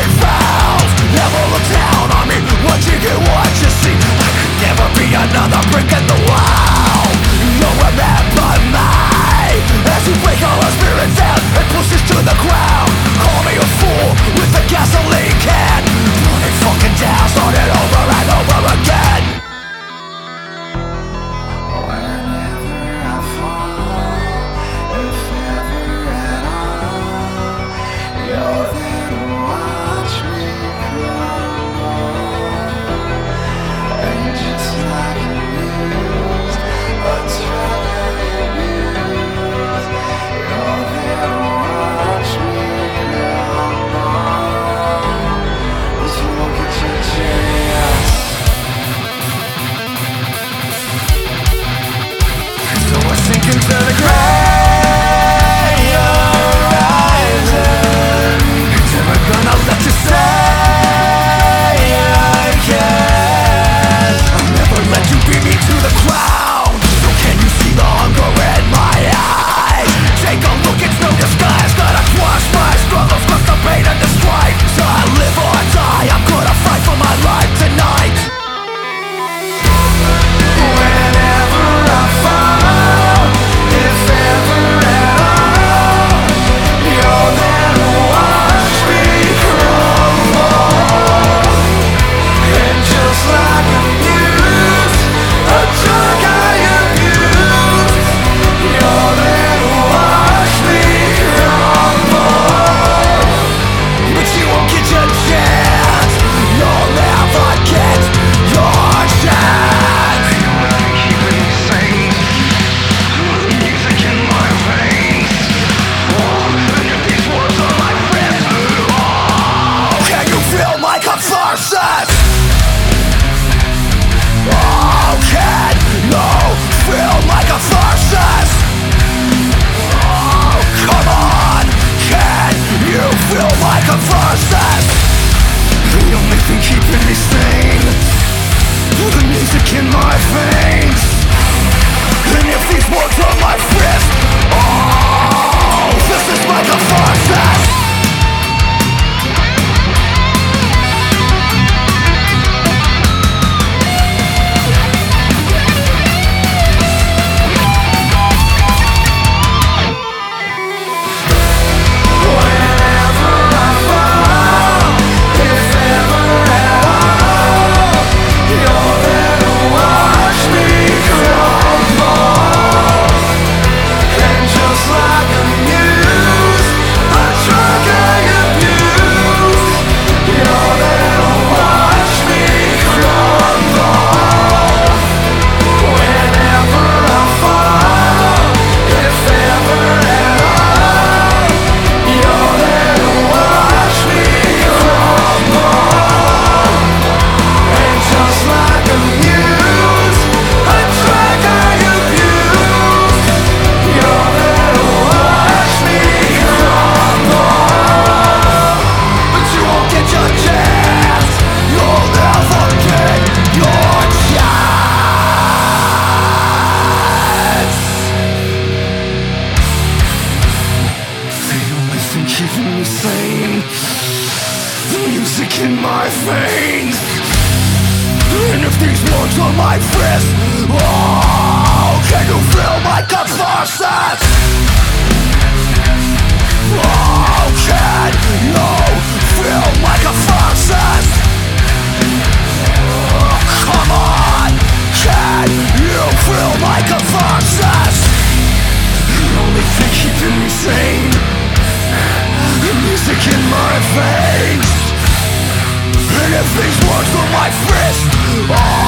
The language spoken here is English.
big vows. Never look down on me, what you get, what you see. I could never be another brick in the wall. You'll remember me as you break all our spirits out and push us to the ground. Call me a fool with a gasoline can. Burn it fucking down, start it over and over again. Sinking to the ground, you're rising. Never gonna let you say again. I'll never let you beat me to the ground. So can you see the hunger in my eyes? Take a look, it's no disguise. Gotta crush my struggles, crush the pain and the strife. So I live or die, I'm gonna fight for my life tonight. Whenever I fall, if ever at all, you're there to watch me crumble. And just like a muse, a drug I abuse, you're there to watch me crumble. But you won't get your chance, you'll never get your chance. Catharsis! Oh, can you feel my catharsis? Oh, come on! Can you feel my catharsis? The only thing keeping me sane, the music in my veins. And if these words are my wrist, oh, this is my catharsis! Keeping me sane, the music in my veins. And if these words are my wrist, oh, can you feel my catharsis? Oh, can you feel my catharsis? Oh, come on, can you feel my catharsis? The only thing keeping me sane, the music in my veins. And if these words are my fist, oh,